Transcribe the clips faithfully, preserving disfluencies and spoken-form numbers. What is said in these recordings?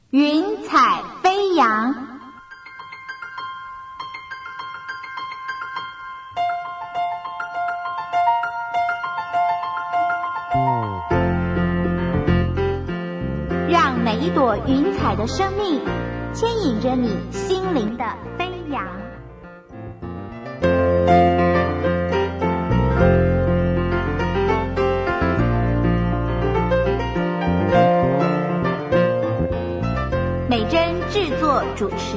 云彩飞扬。让每一朵云彩的生命牵引着你心灵的飞扬。美珍制作主持。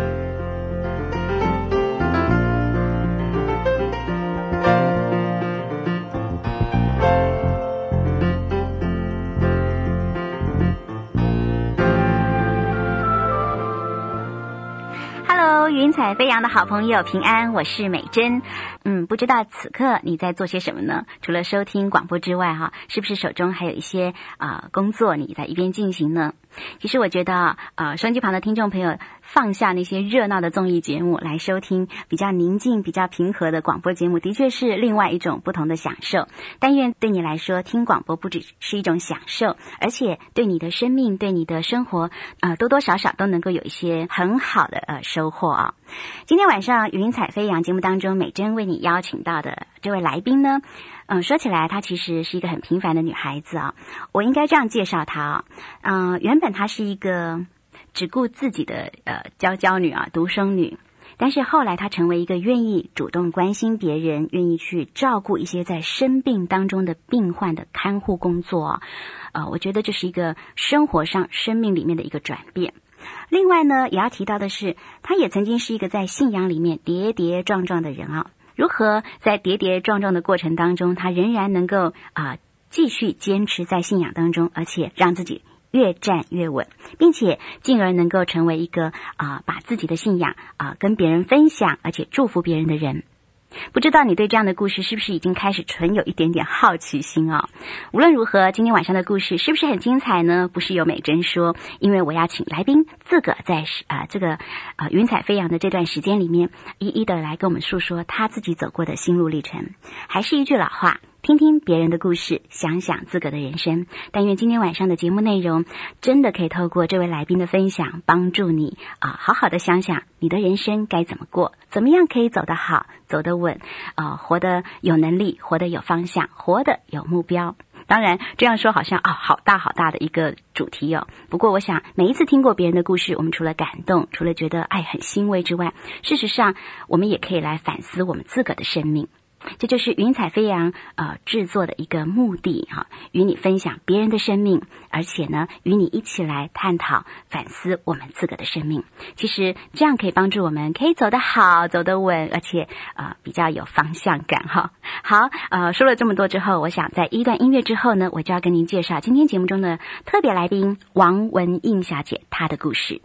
云彩飞扬的好朋友平安，我是美珍。嗯，不知道此刻你在做些什么呢？除了收听广播之外哈，是不是手中还有一些啊、呃、工作你在一边进行呢？其实我觉得呃收音机旁的听众朋友放下那些热闹的综艺节目来收听比较宁静比较平和的广播节目，的确是另外一种不同的享受。但愿对你来说听广播不只是一种享受，而且对你的生命对你的生活呃多多少少都能够有一些很好的呃收获啊。今天晚上云彩飞扬节目当中，美珍为你邀请到的这位来宾呢，嗯，说起来她其实是一个很平凡的女孩子啊，我应该这样介绍她啊，嗯、呃，原本她是一个只顾自己的呃娇娇女啊，独生女，但是后来她成为一个愿意主动关心别人，愿意去照顾一些在生病当中的病患的看护工作啊，呃，我觉得这是一个生活上生命里面的一个转变。另外呢，也要提到的是，他也曾经是一个在信仰里面跌跌撞撞的人啊。如何在跌跌撞撞的过程当中，他仍然能够啊、呃、继续坚持在信仰当中，而且让自己越站越稳，并且进而能够成为一个啊、呃、把自己的信仰啊、呃、跟别人分享，而且祝福别人的人。不知道你对这样的故事是不是已经开始存有一点点好奇心啊、哦？无论如何，今天晚上的故事是不是很精彩呢？不是由美珍说，因为我要请来宾自个在啊、呃、这个呃云彩飞扬的这段时间里面，一一的来跟我们诉说他自己走过的心路历程。还是一句老话，听听别人的故事，想想自个的人生。但愿今天晚上的节目内容真的可以透过这位来宾的分享，帮助你啊、呃，好好的想想你的人生该怎么过，怎么样可以走得好，走得稳，啊、呃，活得有能力，活得有方向，活得有目标。当然这样说好像啊、哦，好大好大的一个主题哦。不过我想每一次听过别人的故事，我们除了感动，除了觉得哎很欣慰之外，事实上我们也可以来反思我们自个的生命。这就是云彩飞扬呃制作的一个目的哈、啊，与你分享别人的生命，而且呢与你一起来探讨反思我们自个的生命。其实这样可以帮助我们可以走得好，走得稳，而且呃比较有方向感哈。好，呃说了这么多之后，我想在一段音乐之后呢，我就要跟您介绍今天节目中的特别来宾王文映小姐她的故事。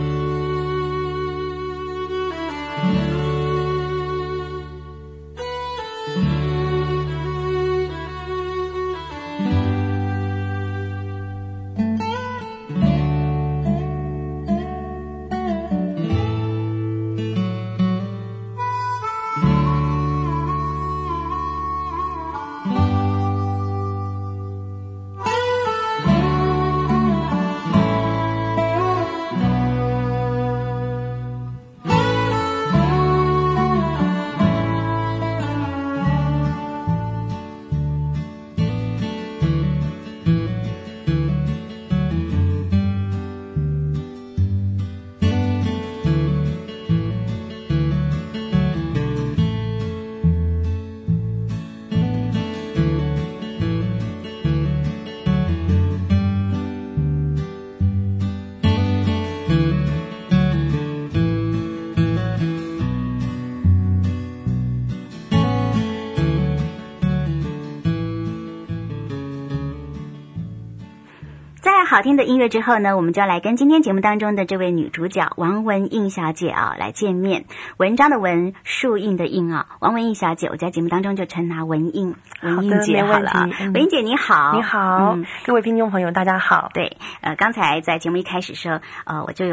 好听的音乐之后呢，我们就要来跟今天节目当中的这位女主角王文映小姐啊来见面。文章的文，树印的印啊，王文映小姐，我在节目当中就称她文映，文映姐好了啊。文映姐你好。 你好、嗯、各位听众朋友大家好。 对，呃，刚才在节目一开始说，呃，我就有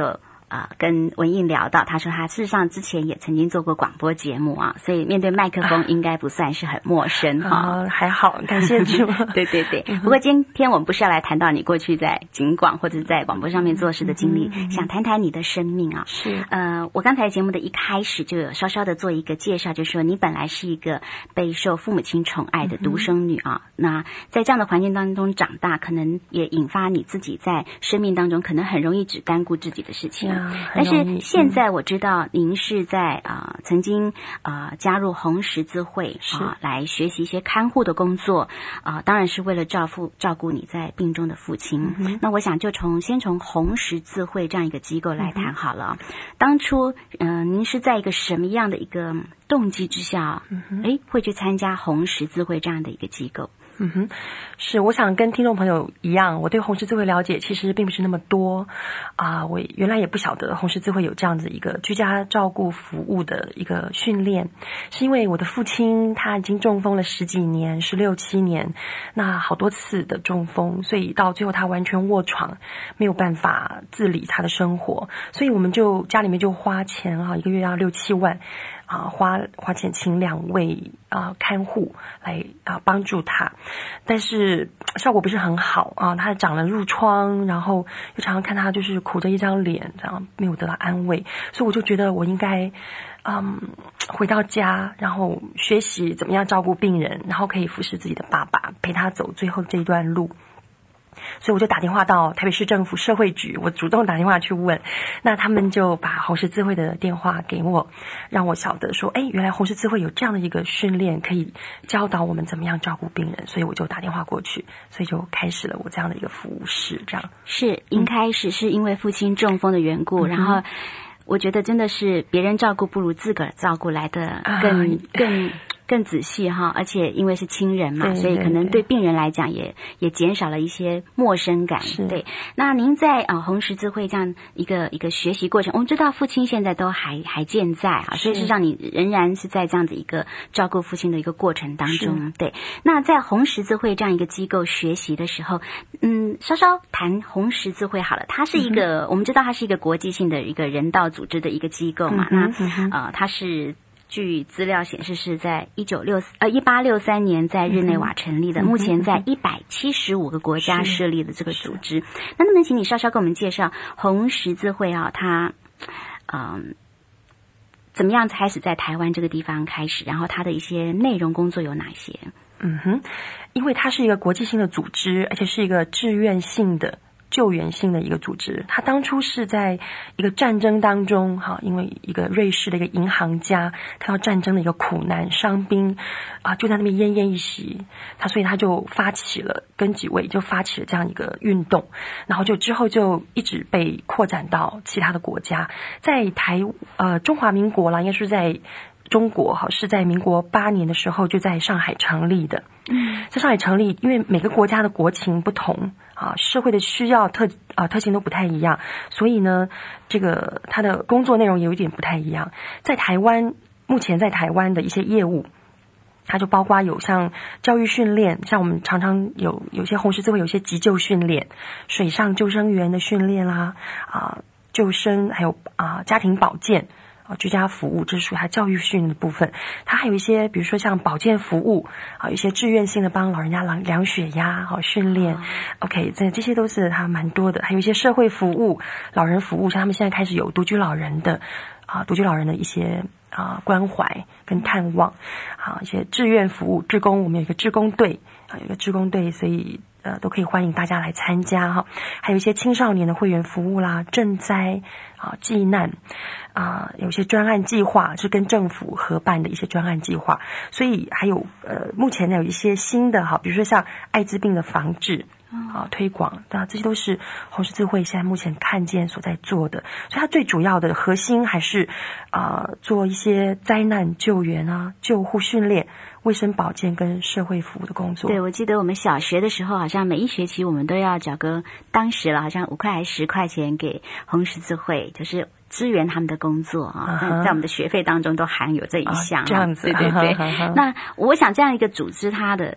呃跟文印聊到，他说他事实上之前也曾经做过广播节目啊，所以面对麦克风应该不算是很陌生哈、 啊。还好，感谢主。 对对对。不过今天我们不是要来谈到你过去在警广或者是在广播上面做事的经历，嗯、想谈谈你的生命啊。 是。 呃，我刚才节目的一开始就有稍稍的做一个介绍，就是说你本来是一个备受父母亲宠爱的独生女啊，嗯、那在这样的环境当中长大，可能也引发你自己在生命当中可能很容易只干顾自己的事情。但是现在我知道您是在啊、呃、曾经啊、呃、加入红十字会啊、呃、来学习一些看护的工作啊、呃，当然是为了照顾照顾你在病中的父亲。嗯、那我想就从先从红十字会这样一个机构来谈好了。嗯、当初嗯、呃、您是在一个什么样的一个动机之下，嗯、诶会去参加红十字会这样的一个机构？ 嗯哼，是，我想跟听众朋友一样，我对红十字会了解其实并不是那么多啊、呃，我原来也不晓得红十字会有这样子一个居家照顾服务的一个训练，是因为我的父亲他已经中风了十几年，十六七年，那好多次的中风，所以到最后他完全卧床，没有办法自理他的生活，所以我们就家里面就花钱啊，一个月要六七万。啊，花花钱请两位啊看护来啊帮助他，但是效果不是很好啊，他长了褥疮，然后又常常看他就是苦着一张脸，这样没有得到安慰，所以我就觉得我应该嗯回到家，然后学习怎么样照顾病人，然后可以服侍自己的爸爸，陪他走最后这一段路。所以我就打电话到台北市政府社会局，我主动打电话去问，那他们就把红十字会的电话给我，让我晓得说，哎，原来红十字会有这样的一个训练，可以教导我们怎么样照顾病人，所以我就打电话过去，所以就开始了我这样的一个服务室。这样是一开始是因为父亲中风的缘故，嗯、然后我觉得真的是别人照顾不如自个儿照顾来的更、啊、更。更仔细哈，而且因为是亲人嘛，所以可能对病人来讲也也减少了一些陌生感。对，那您在啊、呃、红十字会这样一个一个学习过程，我们知道父亲现在都还还健在啊，所以事实上你仍然是在这样的一个照顾父亲的一个过程当中。对，那在红十字会这样一个机构学习的时候，嗯，稍稍谈红十字会好了，它是一个、嗯、我们知道它是一个国际性的一个人道组织的一个机构嘛，嗯、那呃它是。据资料显示，是在一九六呃一八六三年在日内瓦成立的，嗯、目前在一百七十五个国家设立的这个组织。那能不能请你稍稍给我们介绍红十字会啊？它嗯、呃、怎么样开始在台湾这个地方开始？然后它的一些内容工作有哪些？ 嗯哼，因为它是一个国际性的组织，而且是一个志愿性的。救援性的一个组织，他当初是在一个战争当中，哈，因为一个瑞士的一个银行家看到战争的一个苦难伤兵啊，就在那边奄奄一息，他所以他就发起了跟几位就发起了这样一个运动，然后就之后就一直被扩展到其他的国家，在台呃中华民国啦，应该是在中国哈，是在民国八年的时候就在上海成立的。嗯，在上海成立，因为每个国家的国情不同啊，社会的需要特啊特性都不太一样，所以呢，这个他的工作内容也有一点不太一样。在台湾，目前在台湾的一些业务，它就包括有像教育训练，像我们常常有有些红十字会有些急救训练，水上救生员的训练啦，啊救生，还有啊家庭保健。居家服务，这是属于它教育训练的部分。它还有一些，比如说像保健服务啊，有一些志愿性的帮老人家量量血压，好训练。哦、OK， 这这些都是它蛮多的。还有一些社会服务、老人服务，像他们现在开始有独居老人的啊，独居老人的一些啊关怀跟探望啊，一些志愿服务、志工，我们有一个志工队啊，有一个志工队，所以。呃，都可以欢迎大家来参加哈，还有一些青少年的会员服务啦，赈灾啊、济难啊，有一些专案计划是跟政府合办的一些专案计划，所以还有呃，目前呢有一些新的哈，比如说像艾滋病的防治啊、推广，那这些都是红十字会现在目前看见所在做的，所以它最主要的核心还是啊、呃，做一些灾难救援啊、救护训练。卫生保健跟社会服务的工作。 对，我记得我们小学的时候，好像每一学期我们都要缴个当时了，好像五块还是十块钱给红十字会，就是支援他们的工作啊。Uh-huh. 在我们的学费当中都含有这一项。Uh, 这样子， 对对对。 Uh-huh. 那我想这样一个组织，它的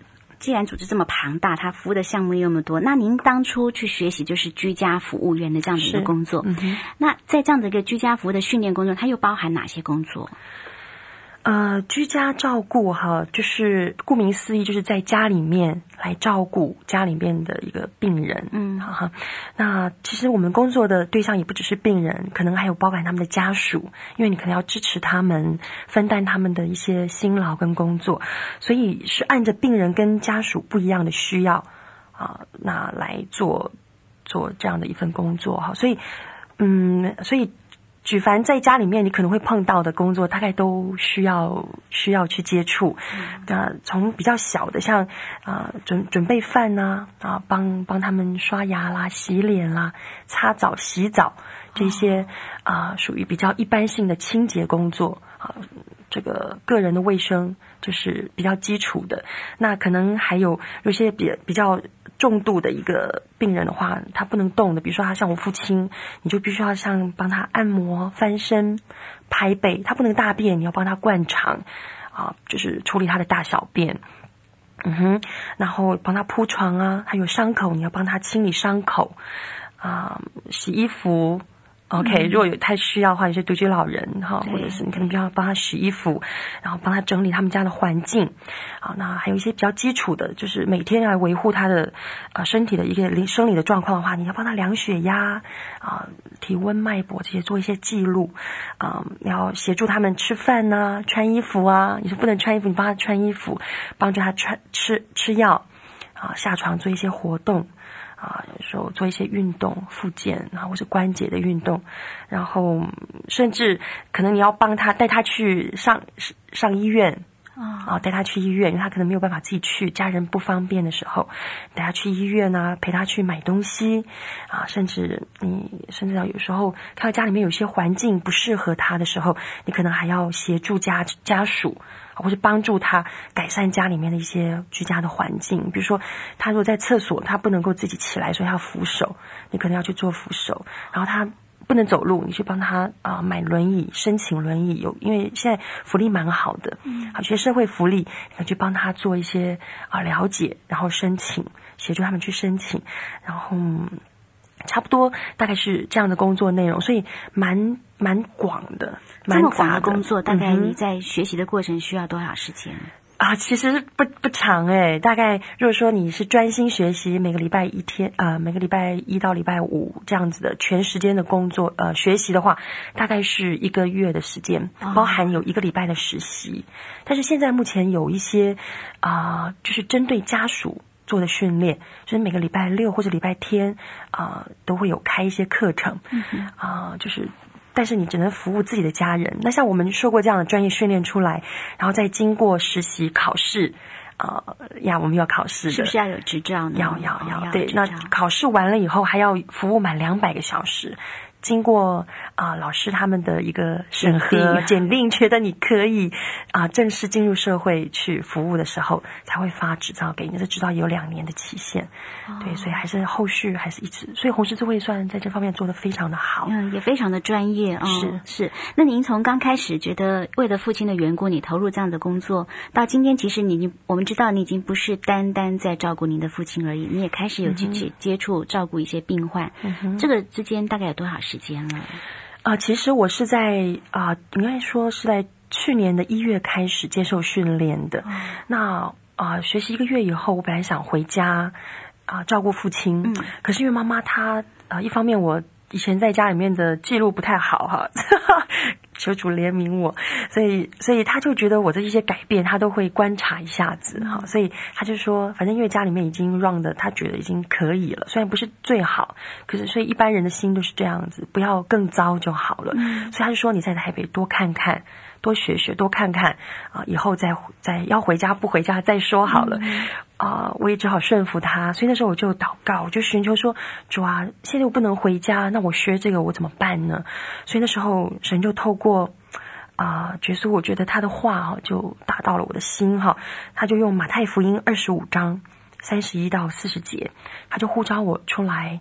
既然组织这么庞大，它服务的项目又那么多，那您当初去学习就是居家服务员的这样的一个工作， 嗯、 那在这样的一个居家服务的训练工作，它又包含哪些工作？ 呃，居家照顾哈，就是顾名思义，就是在家里面来照顾家里面的一个病人，嗯，哈。那其实我们工作的对象也不只是病人，可能还有包含他们的家属，因为你可能要支持他们，分担他们的一些辛劳跟工作，所以是按着病人跟家属不一样的需要啊，那来做做这样的一份工作哈。所以，嗯，所以。举凡在家里面你可能会碰到的工作，大概都需要需要去接触。那、呃、从比较小的，像啊、呃、准准备饭呐啊，帮帮他们刷牙啦、洗脸啦、擦澡、洗澡这些啊、呃，属于比较一般性的清洁工作啊。这个个人的卫生就是比较基础的。那可能还有有些比比较重度的一个病人的话，他不能动的，比如说他像我父亲，你就必须要像帮他按摩、翻身、拍背，他不能大便，你要帮他灌肠啊，就是处理他的大小便。嗯哼，然后帮他铺床啊，他有伤口，你要帮他清理伤口啊，洗衣服。OK， 如果有太需要的话，有些独居老人哈，或者是你可能比较帮他洗衣服，然后帮他整理他们家的环境。好，那还有一些比较基础的，就是每天要维护他的呃身体的一个生理的状况的话，你要帮他量血压啊、体温、脉搏这些做一些记录啊、呃，要协助他们吃饭呐、啊、穿衣服啊。你说不能穿衣服，你帮他穿衣服，帮助他穿吃吃药啊，下床做一些活动。啊，有时候做一些运动、复健啊，或是关节的运动，然后甚至可能你要帮他带他去上上医院啊，带他去医院，因为他可能没有办法自己去，家人不方便的时候，带他去医院啊，陪他去买东西啊，甚至你甚至要有时候看到家里面有些环境不适合他的时候，你可能还要协助家家属。或是帮助他改善家里面的一些居家的环境，比如说他如果在厕所他不能够自己起来，所以他要扶手，你可能要去做扶手。然后他不能走路，你去帮他啊、呃、买轮椅，申请轮椅，有因为现在福利蛮好的，嗯，好，学社会福利，你去帮他做一些啊、呃、了解，然后申请，协助他们去申请，然后。差不多大概是这样的工作内容，所以蛮蛮广的，蛮这么广的工作，大概你在学习的过程需要多少时间？ 啊，其实不不长诶，大概如果说你是专心学习，每个礼拜一天啊、呃，每个礼拜一到礼拜五这样子的全时间的工作呃学习的话，大概是一个月的时间，包含有一个礼拜的实习。但是现在目前有一些啊、呃，就是针对家属做的训练，就是每个礼拜六或者礼拜天啊、呃，都会有开一些课程啊、呃，就是。但是你只能服务自己的家人。那像我们受过这样的专业训练出来，然后再经过实习考试，呃呀，我们要考试的， 是不是要有执照呢？ 要要要， 哦、 对。那考试完了以后，还要服务满两百个小时。经过啊、呃、老师他们的一个审核检定，觉得你可以啊、呃、正式进入社会去服务的时候，才会发执照给你。这执照也有两年的期限，哦、对，所以还是后续还是一直，所以红十字会算在这方面做得非常的好， 嗯，也非常的专业啊、哦。 是是。那您从刚开始觉得为了父亲的缘故，你投入这样的工作，到今天其实你已经我们知道你已经不是单单在照顾您的父亲而已，你也开始有去接接触照顾一些病患，嗯、这个之间大概有多少时间了？ 啊、呃，其实我是在啊、呃，应该说是在去年的一月开始接受训练的。嗯、那啊、呃，学习一个月以后，我本来想回家啊、呃、照顾父亲，嗯，可是因为妈妈她啊、呃，一方面我以前在家里面的记录不太好哈。求主怜悯我，所以所以他就觉得我的一些改变，他都会观察一下子哈、嗯，所以他就说，反正因为家里面已经 run 的，他觉得已经可以了，虽然不是最好，可是所以一般人的心都是这样子，不要更糟就好了。嗯、所以他就说你在台北多看看，多学学，多看看啊，以后再再要回家不回家再说好了。嗯啊、呃，我也只好顺服他，所以那时候我就祷告，我就寻求说，主啊，现在我不能回家，那我学这个我怎么办呢？所以那时候神就透过啊，耶稣，我觉得他的话哈就打到了我的心哈，他就用马太福音二十五章三十一到四十节，他就呼召我出来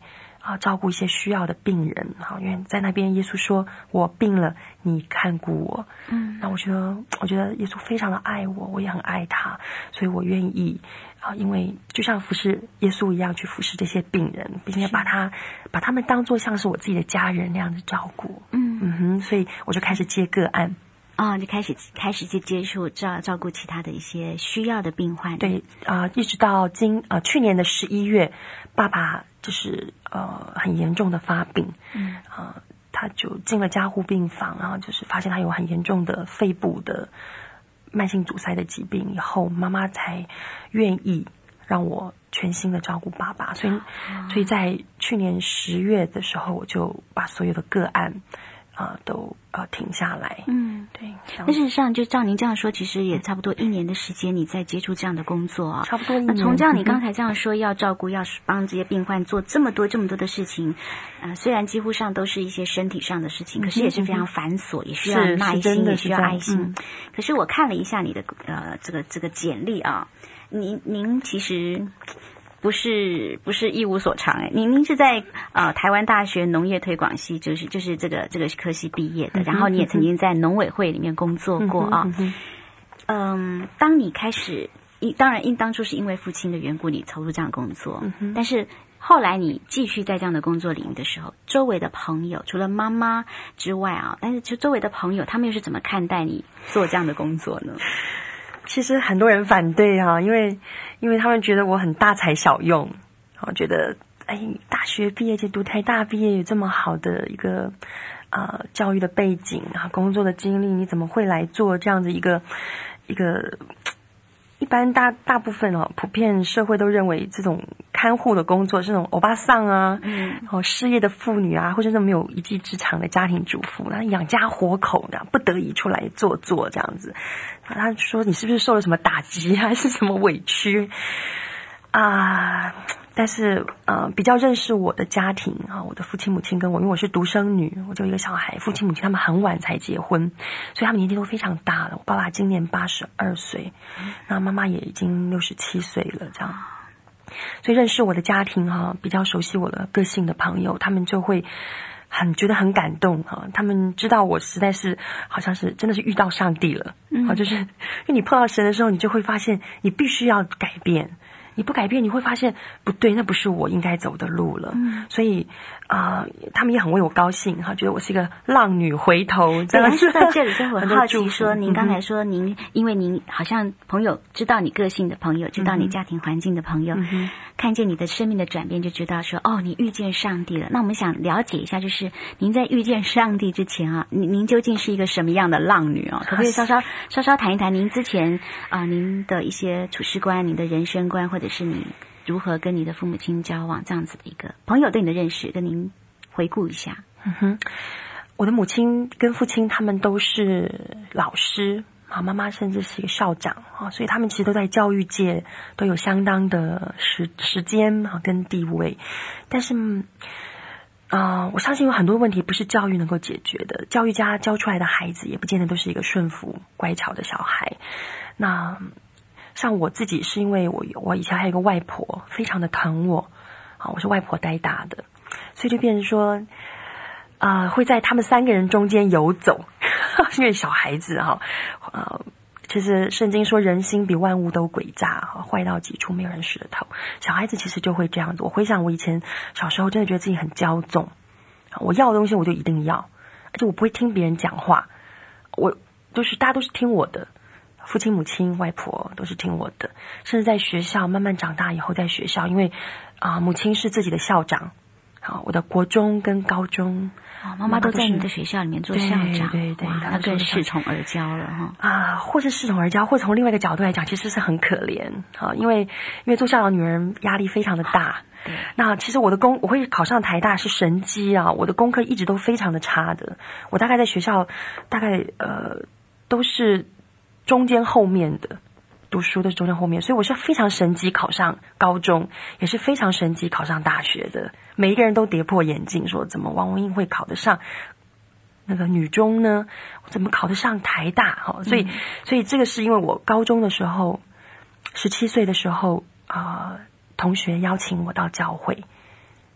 啊，照顾一些需要的病人啊，因为在那边耶稣说我病了，你看顾我。嗯，那我觉得我觉得耶稣非常的爱我，我也很爱他，所以我愿意啊，因为就像服侍耶稣一样去服侍这些病人，并且把他把他们当作像是我自己的家人那样子照顾。嗯嗯哼，所以我就开始接个案。 啊、哦，就开始开始去接触照照顾其他的一些需要的病患。 对啊、呃，一直到今呃去年的十一月，爸爸就是呃很严重的发病，嗯啊、呃，他就进了加护病房，然后就是发现他有很严重的肺部的慢性阻塞的疾病，以后妈妈才愿意让我全心的照顾爸爸，所以、哦、所以在去年十月的时候，我就把所有的个案啊、呃、都呃停下来。嗯，对。 那事实上，就照您这样说，其实也差不多一年的时间，你在接触这样的工作啊， 差不多一年。 那从这样你刚才这样说，要照顾，要帮这些病患做这么多这么多的事情，呃，虽然几乎上都是一些身体上的事情，可是也是非常繁琐，也需要耐心，也需要爱心。嗯、可是我看了一下你的呃这个这个简历啊，您您其实。不是不是一无所长哎，您您是在呃台湾大学农业推广系，就是就是这个这个科系毕业的，嗯、然后你也曾经在农委会里面工作过啊。嗯, 嗯，当你开始，当然因当初是因为父亲的缘故，你投入这样的工作，嗯、但是后来你继续在这样的工作领域的时候，周围的朋友除了妈妈之外啊，但是就周围的朋友他们又是怎么看待你做这样的工作呢？ 其实很多人反对啊，因为因为他们觉得我很大材小用，我觉得哎，大学毕业就读台大毕业有这么好的一个呃教育的背景啊，工作的经历，你怎么会来做这样子一个一个？一般大大部分哦，普遍社会都认为这种看护的工作，这种欧巴桑啊，嗯，哦，失业的妇女啊，或者是没有一技之长的家庭主妇，然后养家活口的，不得已出来做做这样子。他说你是不是受了什么打击还是什么委屈啊？但是呃，比较认识我的家庭啊，我的父亲母亲跟我，因为我是独生女，我就一个小孩，父亲母亲他们很晚才结婚，所以他们年纪都非常大了。我爸爸今年八十二岁，那妈妈也已经六十七岁了，这样。所以认识我的家庭哈、啊，比较熟悉我的个性的朋友，他们就会很觉得很感动哈、啊。他们知道我实在是好像是真的是遇到上帝了，嗯，啊，就是因为你碰到神的时候，你就会发现你必须要改变。你不改变，你会发现不对，那不是我应该走的路了。嗯，所以啊、呃，他们也很为我高兴哈，觉得我是一个浪女回头。 对，说到这里，就很好奇说，您刚才说您，因为您好像朋友知道你个性的朋友，知道你家庭环境的朋友，嗯、看见你的生命的转变，就知道说，哦，你遇见上帝了。那我们想了解一下，就是您在遇见上帝之前啊，您您究竟是一个什么样的浪女啊？可不可以稍稍稍稍谈一谈您之前啊、呃，您的一些处事观、您的人生观，或者是你如何跟你的父母亲交往这样子的一个朋友对你的认识，跟您回顾一下。 嗯哼，我的母亲跟父亲他们都是老师啊，妈妈甚至是一个校长啊，所以他们其实都在教育界都有相当的时时间啊跟地位。但是啊、呃，我相信有很多问题不是教育能够解决的，教育家教出来的孩子也不见得都是一个顺服乖巧的小孩。那像我自己是因为我我以前还有一个外婆非常的疼我啊，我是外婆带大的，所以就变成说啊、呃、会在他们三个人中间游走，因为小孩子哈啊、呃，其实圣经说人心比万物都诡诈哈，坏到极处没有人识得透。小孩子其实就会这样子。我回想我以前小时候真的觉得自己很骄纵，我要的东西我就一定要，而且我不会听别人讲话，我就是大家都是听我的。父亲、母亲、外婆都是听我的，甚至在学校慢慢长大以后，在学校，因为啊、呃，母亲是自己的校长，好，我的国中跟高中， 哦，妈妈都在你的学校里面做校长， 对对对， 那更恃宠而骄了哈。 啊，或是恃宠而骄，或从另外一个角度来讲，其实是很可怜啊，因为因为做校长女人压力非常的大。对，那其实我的功我会考上台大是神机啊，我的功课一直都非常的差的，我大概在学校大概呃都是。中间后面的读书都是中间后面，所以我是非常神级考上高中，也是非常神级考上大学的。每一个人都跌破眼镜，说怎么王文英会考得上那个女中呢？怎么考得上台大？哈，所以，嗯、所以这个是因为我高中的时候，十七岁的时候啊、呃，同学邀请我到教会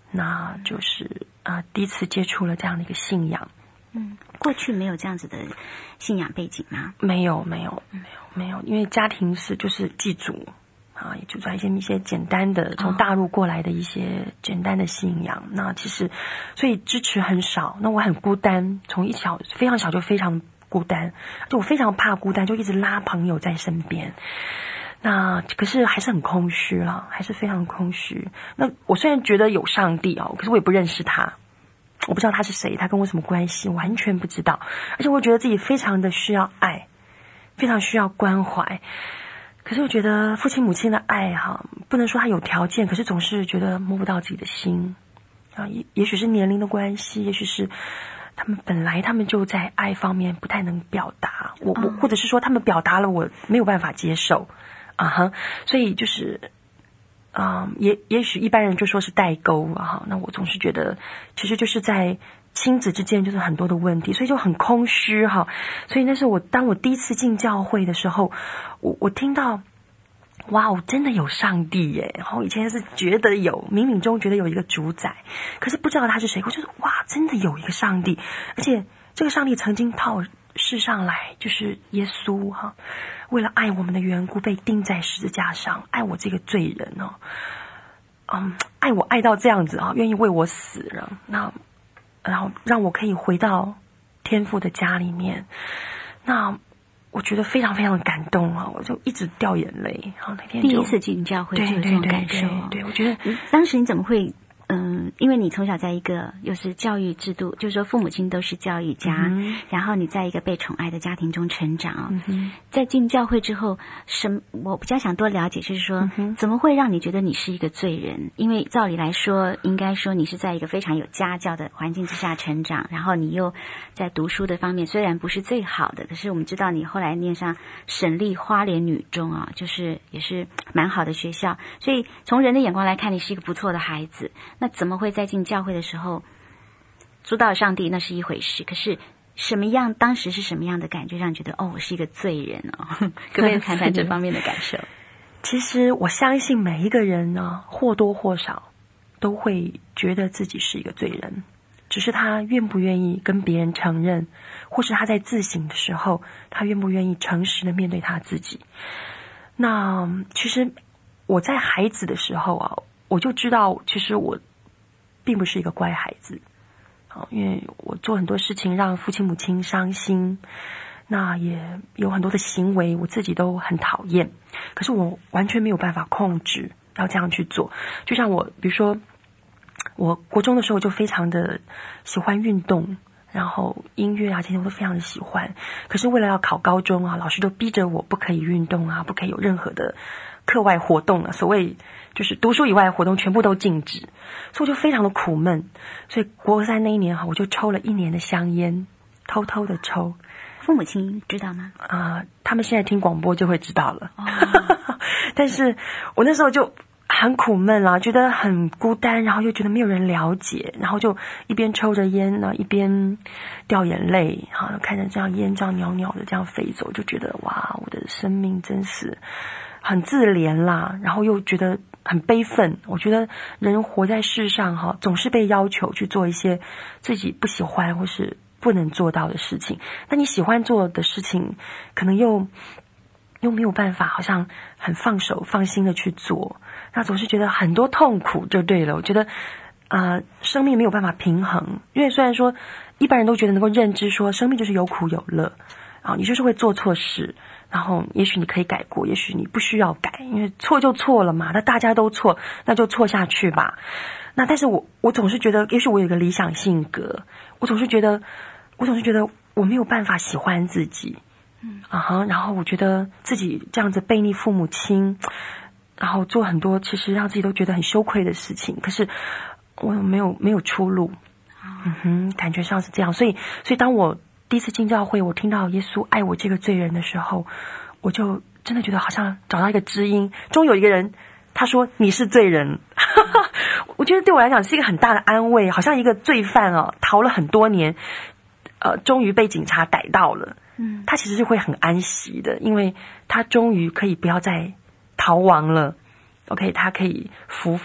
那就是啊、呃、第一次接触了这样的一个信仰。 嗯，过去没有这样子的信仰背景吗？ 没有，没有，没有，没有，因为家庭是就是祭祖啊，也就在一些一些简单的从大陆过来的一些简单的信仰。哦、那其实所以支持很少，那我很孤单，从一小非常小就非常孤单，就我非常怕孤单，就一直拉朋友在身边。那可是还是很空虚啦，还是非常空虚。那我虽然觉得有上帝哦，可是我也不认识他。我不知道他是谁，他跟我什么关系，完全不知道。而且我觉得自己非常的需要爱，非常需要关怀。可是我觉得父亲母亲的爱哈，不能说他有条件，可是总是觉得摸不到自己的心啊。也也许是年龄的关系，也许是他们本来他们就在爱方面不太能表达，我我或者是说他们表达了我没有办法接受啊哈，所以就是。啊、嗯，也也许一般人就说是代沟啊，那我总是觉得，其实就是在亲子之间就是很多的问题，所以就很空虚哈。所以那是我当我第一次进教会的时候，我我听到，哇，我真的有上帝耶！然后以前是觉得有，冥冥中觉得有一个主宰，可是不知道他是谁。我就是哇，真的有一个上帝，而且这个上帝曾经到世上来，就是耶稣哈。为了爱我们的缘故被钉在十字架上，爱我这个罪人哦，嗯，爱我爱到这样子啊，愿意为我死了，那然后让我可以回到天父的家里面，那我觉得非常非常的感动啊，我就一直掉眼泪。好，那天第一次进教会就有这种感受， 对，我觉得当时你怎么会？嗯，因为你从小在一个又是教育制度，就是说父母亲都是教育家，嗯、然后你在一个被宠爱的家庭中成长。嗯、在进教会之后，什我比较想多了解，就是说、嗯、怎么会让你觉得你是一个罪人？因为照理来说，应该说你是在一个非常有家教的环境之下成长，然后你又在读书的方面虽然不是最好的，可是我们知道你后来念上省立花莲女中啊，就是也是蛮好的学校，所以从人的眼光来看，你是一个不错的孩子。那怎么会在进教会的时候知道上帝那是一回事，可是什么样当时是什么样的感觉让你觉得哦我是一个罪人哦？可不可以谈谈这方面的感受？ 其实我相信每一个人呢或多或少都会觉得自己是一个罪人，只是他愿不愿意跟别人承认，或是他在自省的时候他愿不愿意诚实的面对他自己。那其实我在孩子的时候啊，我就知道其实我并不是一个乖孩子，因为我做很多事情让父亲母亲伤心，那也有很多的行为我自己都很讨厌，可是我完全没有办法控制要这样去做。就像我比如说我国中的时候就非常的喜欢运动，然后音乐啊这些我都非常的喜欢，可是为了要考高中啊，老师都逼着我不可以运动啊，不可以有任何的课外活动啊，所谓就是读书以外的活动全部都禁止，所以我就非常的苦闷。所以国三那一年哈，我就抽了一年的香烟，偷偷的抽。 父母亲知道吗？ 啊、呃，他们现在听广播就会知道了。哦、但是我那时候就很苦闷啦，觉得很孤单，然后又觉得没有人了解，然后就一边抽着烟呢，一边掉眼泪，哈，看着这样烟这样袅袅的这样飞走，就觉得哇，我的生命真是很自怜啦，然后又觉得很悲愤。我觉得人活在世上哈，总是被要求去做一些自己不喜欢或是不能做到的事情，那你喜欢做的事情可能又又没有办法好像很放手放心的去做，那总是觉得很多痛苦就对了。我觉得呃，生命没有办法平衡，因为虽然说一般人都觉得能够认知说生命就是有苦有乐，然后你就是会做错事，然后也许你可以改过，也许你不需要改，因为错就错了嘛，那大家都错，那就错下去吧。那但是我我总是觉得，也许我有一个理想性格，我总是觉得我总是觉得我没有办法喜欢自己，嗯啊哈，然后我觉得自己这样子背逆父母亲，然后做很多其实让自己都觉得很羞愧的事情，可是我没有没有出路，嗯哼，感觉上是这样。所以所以当我第一次进教会，我听到耶稣爱我这个罪人的时候，我就真的觉得好像找到一个知音，终有一个人他说你是罪人我觉得对我来讲是一个很大的安慰，好像一个罪犯哦，逃了很多年，呃，终于被警察逮到了，嗯，他其实是会很安息的，因为他终于可以不要再逃亡了 OK， 他可以伏法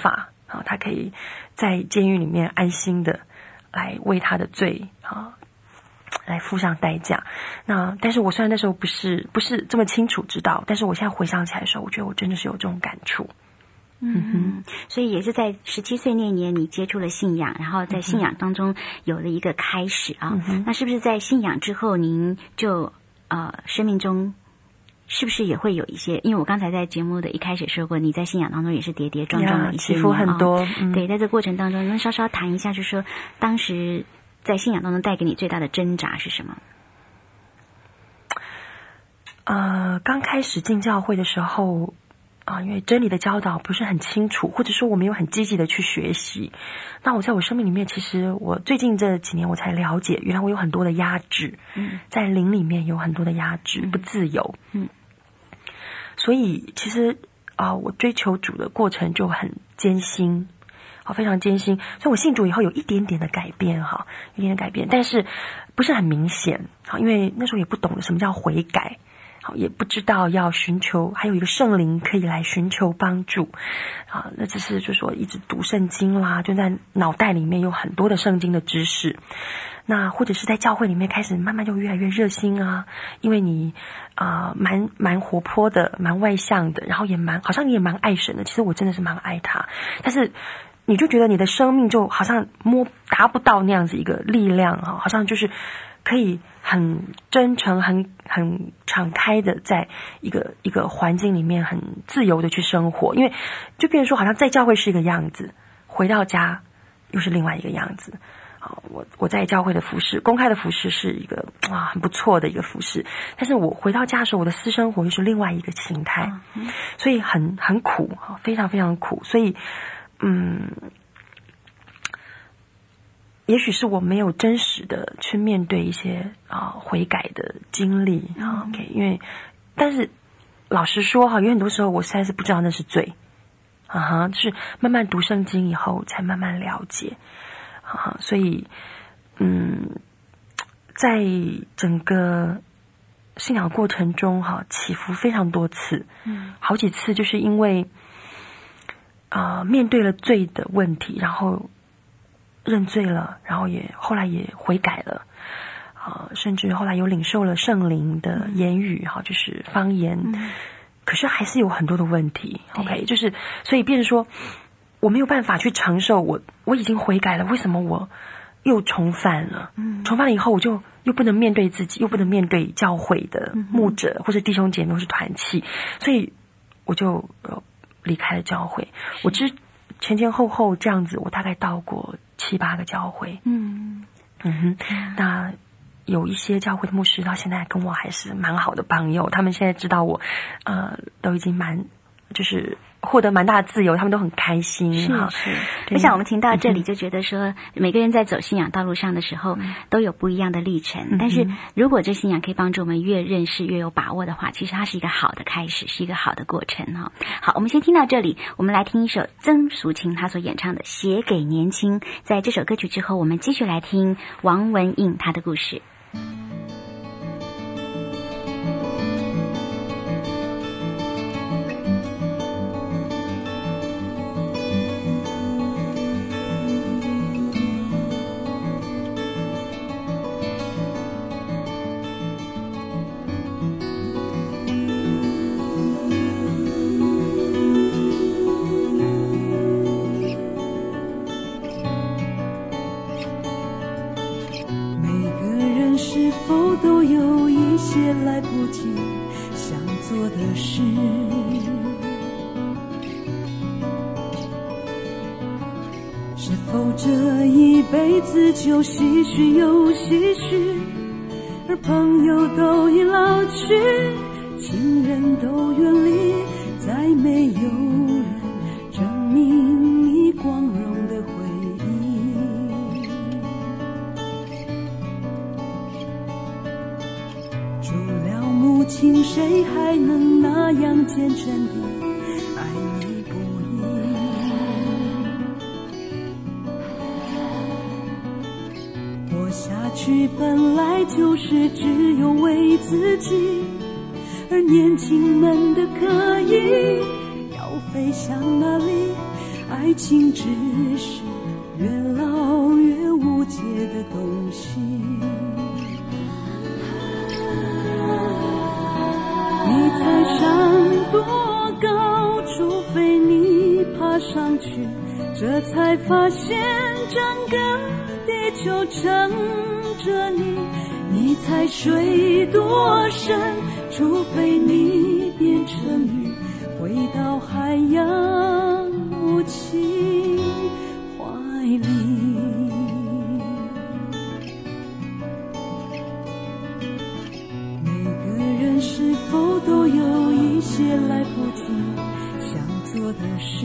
啊，他可以在监狱里面安心的来为他的罪啊来付上代价。那但是我虽然那时候不是不是这么清楚知道，但是我现在回想起来的时候，我觉得我真的是有这种感触。 嗯哼，所以也是在十七岁那年，你接触了信仰，然后在信仰当中有了一个开始啊。嗯、那是不是在信仰之后，您就呃生命中是不是也会有一些？因为我刚才在节目的一开始说过，你在信仰当中也是跌跌撞撞的一些起伏很多。嗯、 对，在这过程当中，能稍稍谈一下，就是说当时在信仰当中带给你最大的挣扎是什么？ 呃，刚开始进教会的时候。啊，因为真理的教导不是很清楚，或者说我没有很积极的去学习。那我在我生命里面，其实我最近这几年我才了解，原来我有很多的压制，嗯，在灵里面有很多的压制，不自由，嗯。所以其实啊、呃，我追求主的过程就很艰辛，好，非常艰辛。所以我信主以后有一点点的改变，哈，一点点改变，但是不是很明显，好，因为那时候也不懂得什么叫悔改。好，也不知道要寻求，还有一个圣灵可以来寻求帮助啊。那只是就说一直读圣经啦，就在脑袋里面有很多的圣经的知识。那或者是在教会里面开始慢慢就越来越热心啊，因为你啊、呃、蛮蛮活泼的，蛮外向的，然后也蛮好像你也蛮爱神的。其实我真的是蛮爱他，但是你就觉得你的生命就好像摸达不到那样子一个力量啊，好像就是可以很真诚、很很敞开的，在一个一个环境里面很自由的去生活。因为就变成说，好像在教会是一个样子，回到家又是另外一个样子。好，我我在教会的服事，公开的服事是一个啊很不错的一个服事，但是我回到家的时候，我的私生活又是另外一个形态，所以很很苦，非常非常苦。所以，嗯。也许是我没有真实的去面对一些啊、呃、悔改的经历啊、嗯、，OK， 因为但是老实说哈，有很多时候我实在是不知道那是罪啊哈，就是慢慢读圣经以后才慢慢了解啊，所以嗯，在整个信仰过程中哈，起伏非常多次，嗯，好几次就是因为啊、呃、面对了罪的问题，然后。认罪了，然后也后来也悔改了，啊、呃，甚至后来有领受了圣灵的言语，哈、嗯，就是方言、嗯，可是还是有很多的问题 ，OK， 就是所以变成说我没有办法去承受我我已经悔改了，为什么我又重犯了？嗯，重犯了以后我就又不能面对自己，又不能面对教会的牧者、嗯、或者弟兄姐妹或是团契，所以我就呃离开了教会。我之前前后后这样子，我大概到过七八个教会，嗯嗯哼，那有一些教会的牧师到现在跟我还是蛮好的朋友，他们现在知道我，呃，都已经蛮就是获得蛮大的自由，他们都很开心。 是是，我想我们听到这里就觉得说，嗯、每个人在走信仰道路上的时候，嗯、都有不一样的历程。嗯、但是如果这信仰可以帮助我们越认识越有把握的话，其实它是一个好的开始，是一个好的过程哈。好，我们先听到这里，我们来听一首曾淑清她所演唱的《写给年轻》。在这首歌曲之后，我们继续来听王文印她的故事。 来不及想做的事，是否这一辈子就唏嘘又唏嘘，而朋友都已老去，亲人都远离，再没有人证明你光荣的回忆。除了母亲，谁还能那样虔诚地爱你不移？活下去本来就是只有为自己，而年轻们的可以要飞向哪里？ 爱情只是越老越无解的东西。你猜山多高，除非你爬上去，这才发现整个地球撑着你。你猜水多深，除非你变成鱼，回到海洋母亲怀里。每个人是否都有一些来不及想做的事，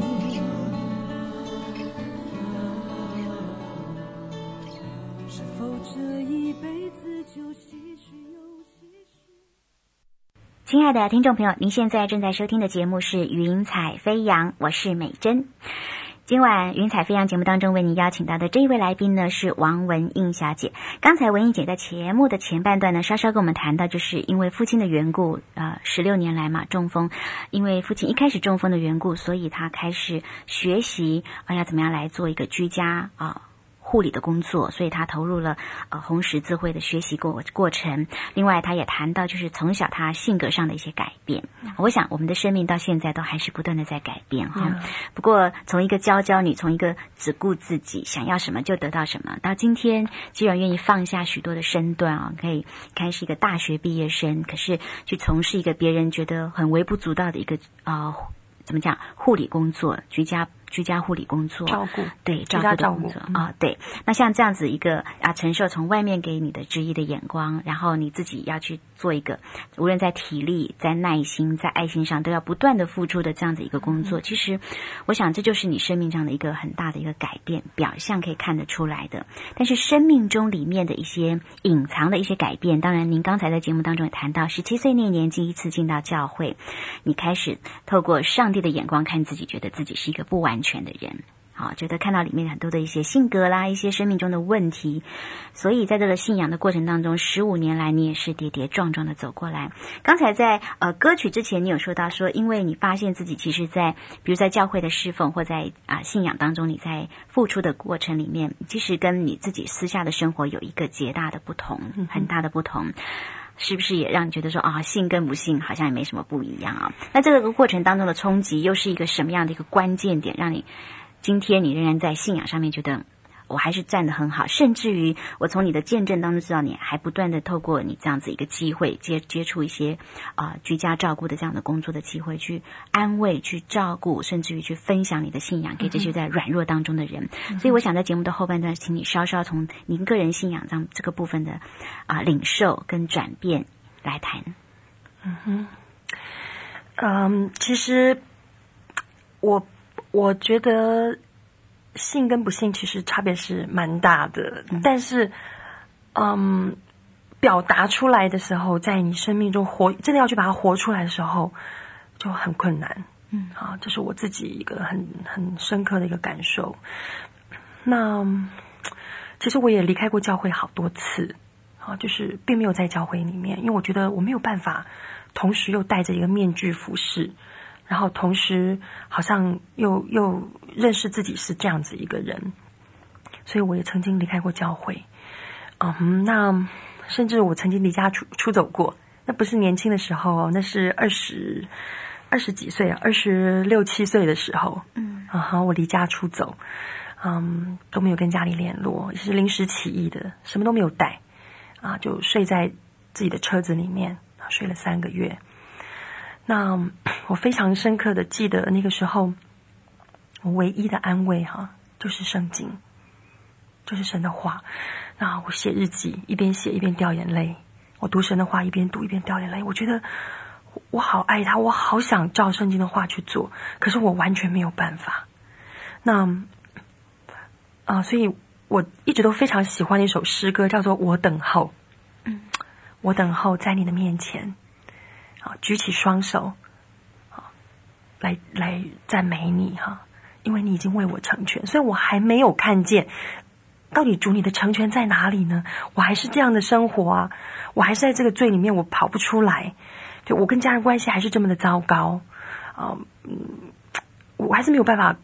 是否这一辈子就唏嘘又唏嘘。 亲爱的听众朋友，您现在正在收听的节目是云彩飞扬，我是美珍。今晚云彩飞扬节目当中为您邀请到的这一位来宾呢是王文映小姐。刚才文映姐在节目的前半段呢稍稍跟我们谈到，就是因为父亲的缘故，呃，十六年来嘛中风，因为父亲一开始中风的缘故，所以他开始学习啊、呃、要怎么样来做一个居家啊。呃护理的工作，所以他投入了呃红十字会的学习过过程。另外他也谈到就是从小他性格上的一些改变、嗯、我想我们的生命到现在都还是不断的在改变哈、嗯。不过从一个娇娇女，从一个只顾自己想要什么就得到什么，到今天既然愿意放下许多的身段啊，可以开始一个大学毕业生，可是去从事一个别人觉得很微不足道的一个呃怎么讲护理工作，居家居家护理工作， 照顾对照顾的工作啊、嗯哦，对。那像这样子一个啊，承受从外面给你的质疑的眼光，然后你自己要去做一个，无论在体力、在耐心、在爱心上都要不断的付出的这样子一个工作。嗯、其实，我想这就是你生命上的一个很大的一个改变，表象可以看得出来的。但是生命中里面的一些隐藏的一些改变，当然您刚才在节目当中也谈到，十七岁那年第一次进到教会，你开始透过上帝的眼光看自己，觉得自己是一个不完全的人，好，觉得看到里面很多的一些性格啦，一些生命中的问题，所以在这个信仰的过程当中，十五年来你也是跌跌撞撞的走过来。刚才在呃歌曲之前，你有说到说，因为你发现自己其实在，比如在教会的侍奉或在啊、呃、信仰当中，你在付出的过程里面，其实跟你自己私下的生活有一个极大的不同，很大的不同。是不是也让你觉得说啊，信跟不信好像也没什么不一样啊？那这个过程当中的冲击又是一个什么样的一个关键点，让你今天你仍然在信仰上面觉得我还是站得很好，甚至于我从你的见证当中知道你还不断的透过你这样子一个机会接接触一些啊、呃、居家照顾的这样的工作的机会，去安慰、去照顾，甚至于去分享你的信仰给这些在软弱当中的人。嗯、所以我想在节目的后半段，请你稍稍从您个人信仰上这个部分的啊、呃、领受跟转变来谈。 嗯哼，嗯，其实我我觉得信跟不信其实差别是蛮大的，嗯、但是嗯，表达出来的时候，在你生命中活真的要去把它活出来的时候就很困难。嗯，啊，这是我自己一个很很深刻的一个感受。那其实我也离开过教会好多次，啊，就是并没有在教会里面，因为我觉得我没有办法同时又戴着一个面具服侍，然后同时好像又又认识自己是这样子一个人，所以我也曾经离开过教会。嗯，那甚至我曾经离家出出走过，那不是年轻的时候，那是二十二十几岁，二十六七岁的时候。嗯，啊哈，我离家出走，嗯，都没有跟家里联络，也是临时起意的，什么都没有带，啊，就睡在自己的车子里面，睡了三个月。那我非常深刻的记得那个时候，我唯一的安慰哈、啊，就是圣经，就是神的话。那我写日记，一边写一边掉眼泪。我读神的话，一边读一边掉眼泪。我觉得我好爱他，我好想照圣经的话去做，可是我完全没有办法。那啊、呃，所以我一直都非常喜欢一首诗歌，叫做《我等候》。嗯，我等候在你的面前。啊，举起双手，啊，来来赞美你哈，因为你已经为我成全，所以我还没有看见到底主你的成全在哪里呢？我还是这样的生活啊，我还是在这个罪里面，我跑不出来，就我跟家人关系还是这么的糟糕啊，嗯，我还是没有办法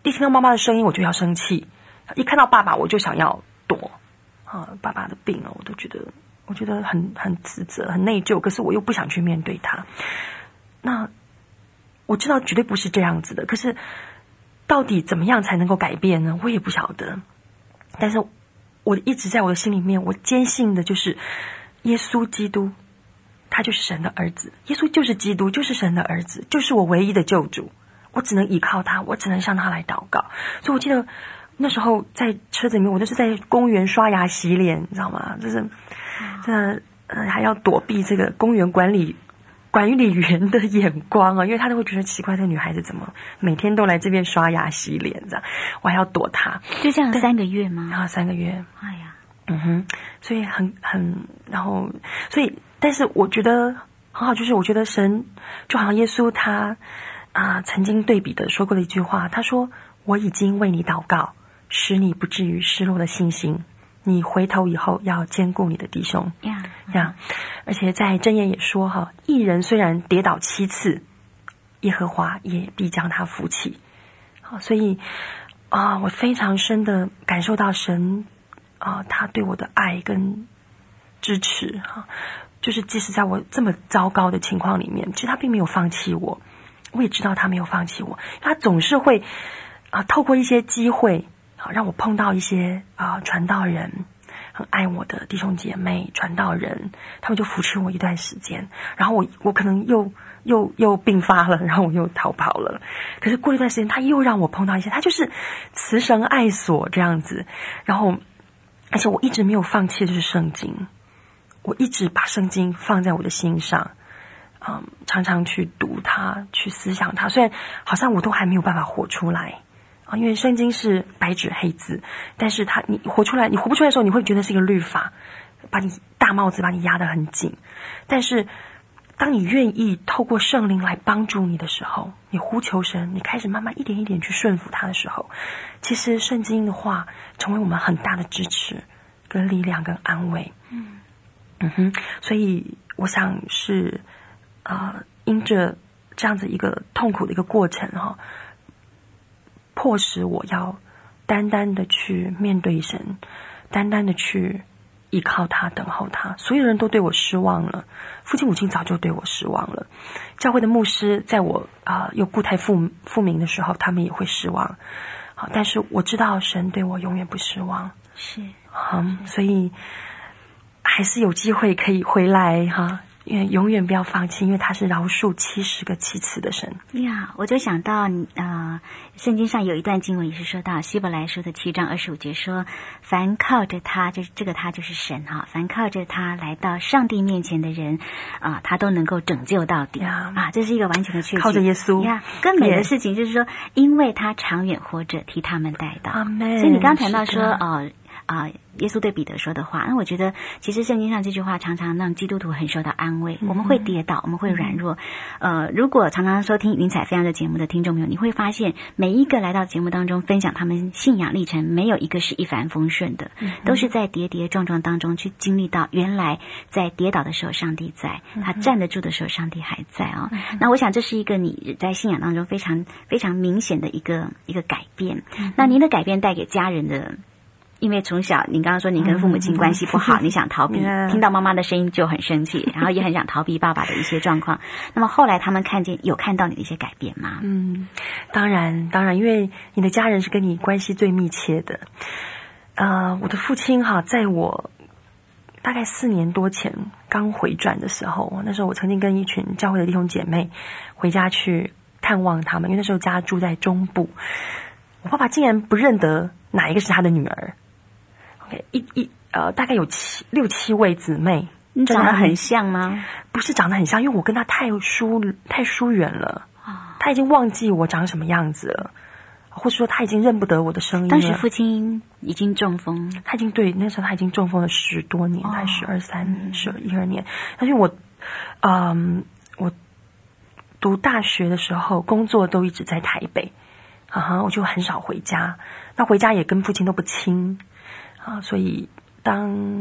一听到妈妈的声音我就要生气，一看到爸爸我就想要躲啊，爸爸的病啊，我都觉得我觉得很很自责很内疚，可是我又不想去面对他。那我知道绝对不是这样子的，可是到底怎么样才能够改变呢？我也不晓得。但是我一直在我的心里面，我坚信的就是耶稣基督他就是神的儿子，耶稣就是基督，就是神的儿子，就是我唯一的救主，我只能依靠他，我只能向他来祷告。所以我记得那时候在车子里面，我就是在公园刷牙洗脸，你知道吗？就是真的呃还要躲避这个公园管理管理员的眼光啊，因为他都会觉得奇怪，这女孩子怎么每天都来这边刷牙洗脸这样，我还要躲她。 就这样三个月吗？ 然后三个月， 哎呀， 嗯哼，所以很很，然后所以，但是我觉得很好，就是我觉得神就好像耶稣他啊、呃、曾经对彼得说过的一句话，他说：“我已经为你祷告，使你不至于失落了信心。你回头以后要兼顾你的弟兄。” 呀呀，而且在箴言也说哈，义人虽然跌倒七次，耶和华也必将他扶起。好，所以啊，我非常深的感受到神啊，他对我的爱跟支持哈，就是即使在我这么糟糕的情况里面，其实他并没有放弃我，我也知道他没有放弃我，他总是会啊透过一些机会啊让我碰到一些啊传道人。很爱我的弟兄姐妹传道人，他们就扶持我一段时间，然后我我可能又又又病发了，然后我又逃跑了，可是过了一段时间他又让我碰到一些，他就是慈神爱所这样子，然后而且我一直没有放弃的就是圣经，我一直把圣经放在我的心上，嗯，常常去读它，去思想它，虽然好像我都还没有办法活出来啊，因为圣经是白纸黑字，但是它你活出来，你活不出来的时候，你会觉得是一个律法，把你大帽子把你压得很紧。但是当你愿意透过圣灵来帮助你的时候，你呼求神，你开始慢慢一点一点去顺服他的时候，其实圣经的话成为我们很大的支持跟力量跟安慰。嗯嗯哼，所以我想是啊、呃，因着这样子一个痛苦的一个过程哈。迫使我要单单的去面对神，单单的去依靠他，等候他。所有人都对我失望了，父亲母亲早就对我失望了，教会的牧师在我啊、呃、有故态复复明的时候，他们也会失望。好，但是我知道神对我永远不失望， 是， 嗯，所以还是有机会可以回来哈。因为永远不要放弃，因为他是饶恕七十个七次的神呀。我就想到呃，圣经上有一段经文也是说到希伯来书的七章二十五节说，凡靠着他，就是这个他就是神哈，凡靠着他来到上帝面前的人啊、呃，他都能够拯救到底呀啊，这是一个完全的确据。 靠着耶稣呀，更美的事情就是说，因为他长远活着，替他们带到。 阿们。 所以你刚谈到说哦。啊、呃，耶稣对彼得说的话，那我觉得其实圣经上这句话常常让基督徒很受到安慰。嗯、我们会跌倒，我们会软弱。呃，如果常常收听云彩飞扬的节目的听众朋友，你会发现每一个来到节目当中分享他们信仰历程，没有一个是一帆风顺的，嗯、都是在跌跌撞撞当中去经历到，原来在跌倒的时候上帝在，他站得住的时候上帝还在啊、哦。嗯、那我想这是一个你在信仰当中非常非常明显的一个一个改变。嗯、那您的改变带给家人的。因为从小您刚刚说您跟父母亲关系不好，嗯、你想逃避， yeah. 听到妈妈的声音就很生气，然后也很想逃避爸爸的一些状况。那么后来他们看见有看到你的一些改变吗？ 嗯，当然当然，因为你的家人是跟你关系最密切的。呃，我的父亲哈，在我大概四年多前刚回转的时候，那时候我曾经跟一群教会的弟兄姐妹回家去探望他们，因为那时候家住在中部，我爸爸竟然不认得哪一个是他的女儿。一一呃，大概有七六七位姊妹， 你长得很像吗？ 不是长得很像，因为我跟他太疏太疏远了，啊、他已经忘记我长什么样子了，或者说他已经认不得我的声音了。 当时父亲已经中风， 他已经对那时候他已经中风了十多年，才十二三、十一二年。但是我，嗯，我读大学的时候，工作都一直在台北，啊哈，我就很少回家。那回家也跟父亲都不亲。啊，所以当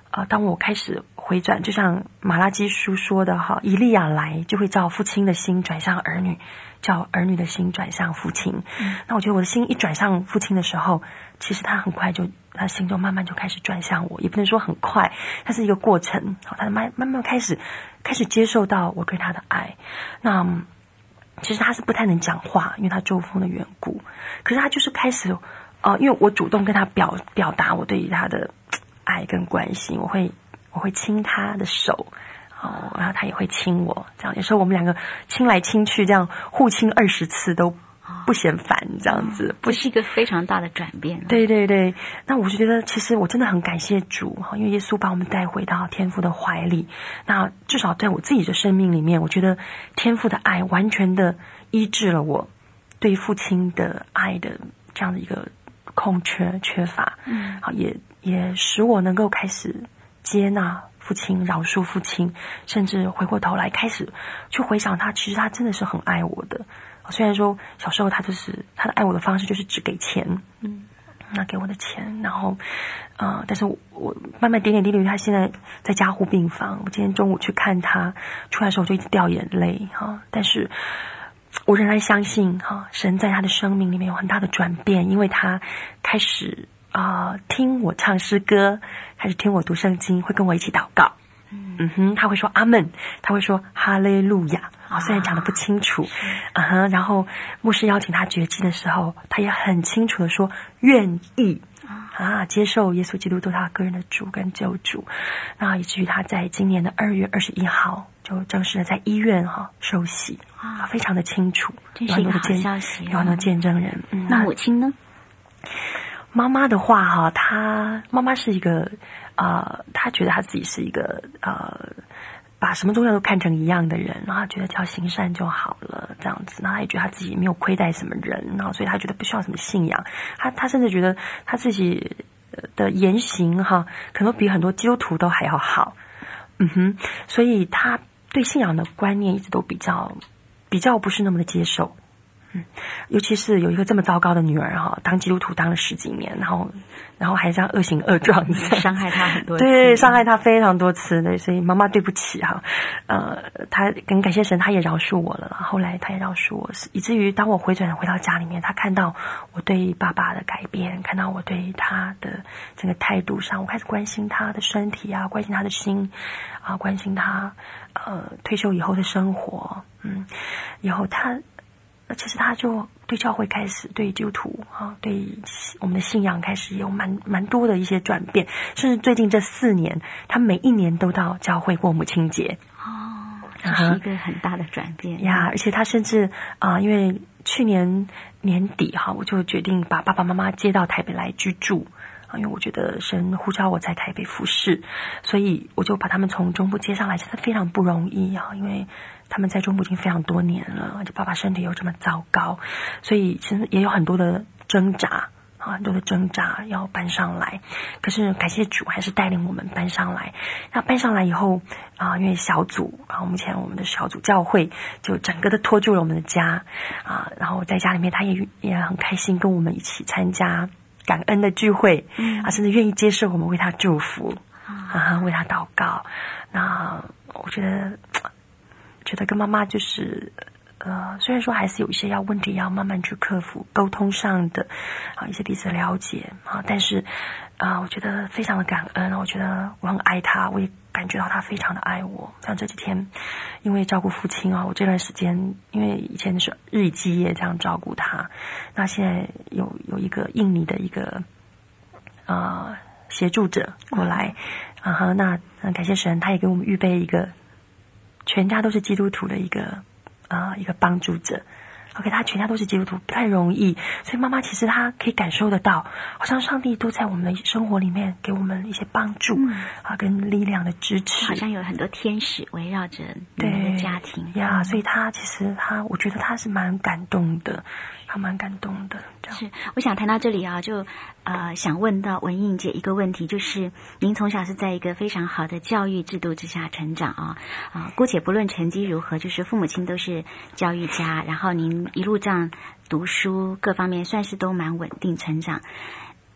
呃，当我开始回转，就像马拉基书说的哈，以利亚来就会叫父亲的心转向儿女，叫儿女的心转向父亲。嗯、那我觉得我的心一转向父亲的时候，其实他很快就，他心就慢慢就开始转向我，也不能说很快，它是一个过程。好，他慢慢慢开始开始接受到我对他的爱。那其实他是不太能讲话，因为他中风的缘故。可是他就是开始，呃，因为我主动跟他表表达我对于他的爱跟关心，我会我会亲他的手，哦，然后他也会亲我，这样有时候我们两个亲来亲去，这样互亲二十次都不嫌烦，这样子， 不是一个非常大的转变。 对对对，那我就觉得其实我真的很感谢主，因为耶稣把我们带回到天父的怀里。那至少在我自己的生命里面，我觉得天父的爱完全的医治了我对父亲的爱的这样的一个空缺缺乏，嗯，好，也也使我能够开始接纳父亲，饶恕父亲，甚至回过头来开始去回想他，其实他真的是很爱我的。虽然说小时候他就是他的爱我的方式就是只给钱，嗯，那给我的钱，然后呃，但是我我慢慢点点滴滴，他现在在加护病房，我今天中午去看他，出来的时候我就一直掉眼泪哈，但是我仍然相信哈，神在他的生命里面有很大的转变，因为他开始啊、呃、听我唱诗歌，开始听我读圣经，会跟我一起祷告，嗯嗯哼，他会说阿们，他会说哈利路亚。啊，虽然讲得不清楚，啊哈，然后牧师邀请他决志的时候，他也很清楚的说愿意啊，接受耶稣基督做他个人的主跟救主，那以至于他在今年的二月二十一号就正式的在医院哈、啊、受洗啊，非常的清楚， 这是一个好消息、哦， 有很多见证人。 嗯、那母亲呢？ 妈妈的话哈，她妈妈是一个呃，她觉得她自己是一个呃。把什么宗教都看成一样的人，然后他觉得只要行善就好了，这样子，然后他也觉得他自己没有亏待什么人，然后所以他觉得不需要什么信仰，他他甚至觉得他自己的言行哈，可能比很多基督徒都还要好，嗯哼，所以他对信仰的观念一直都比较比较不是那么的接受，嗯，尤其是有一个这么糟糕的女儿哈，当基督徒当了十几年，然后然后还这样恶行恶状， 伤害他很多次， 对，伤害他非常多次，对，所以妈妈对不起哈，呃，他很感谢神，他也饶恕我了，后来他也饶恕我，以至于当我回转回到家里面，他看到我对爸爸的改变，看到我对他的整个态度上，我开始关心他的身体啊，关心他的心啊，关心他呃退休以后的生活，嗯，以后他。其实他就对教会开始，对基督徒啊，对我们的信仰开始有蛮蛮多的一些转变，甚至最近这四年，他每一年都到教会过母亲节。 哦，这是一个很大的转变呀！而且他甚至啊、呃，因为去年年底哈，我就决定把爸爸妈妈接到台北来居住。因为我觉得神呼召我在台北服侍，所以我就把他们从中部接上来，真的非常不容易啊！因为他们在中部已经非常多年了，而且爸爸身体又这么糟糕，所以其实也有很多的挣扎啊，很多的挣扎要搬上来。可是感谢主，还是带领我们搬上来。那搬上来以后啊，因为小组，然后目前我们的小组教会就整个的拖住了我们的家啊，然后在家里面他也也很开心跟我们一起参加感恩的聚会，嗯啊，甚至愿意接受我们为他祝福啊，为他祷告。那我觉得，觉得跟妈妈就是呃，虽然说还是有一些要问题要慢慢去克服，沟通上的啊一些彼此了解啊，但是啊，我觉得非常的感恩，我觉得我很爱他，我也感觉到他非常的爱我。像这几天，因为照顾父亲啊，我这段时间因为以前是日以继夜这样照顾他，那现在有有一个印尼的一个呃协助者过来，啊哈，那感谢神，他也给我们预备一个全家都是基督徒的一个啊、呃、一个帮助者。OK， 他全家都是基督徒，不太容易，所以妈妈其实她可以感受得到，好像上帝都在我们的生活里面给我们一些帮助、嗯、啊，跟力量的支持， 好像有很多天使围绕着你们的家庭呀、嗯，所以他其实他，我觉得他是蛮感动的，他蛮感动的。 是，我想谈到这里啊，就呃想问到文映姐一个问题，就是您从小是在一个非常好的教育制度之下成长啊啊，姑且不论成绩如何，就是父母亲都是教育家，然后您一路这样读书，各方面算是都蛮稳定成长。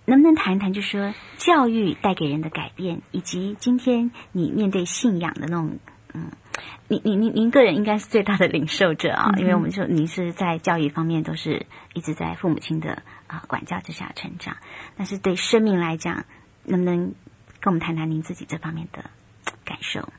能不能谈一谈，就是说教育带给人的改变，以及今天你面对信仰的那种，嗯，你你你您个人应该是最大的领受者啊，嗯、因为我们说您是在教育方面都是一直在父母亲的啊、呃、管教之下成长，但是对生命来讲，能不能跟我们谈谈您自己这方面的感受？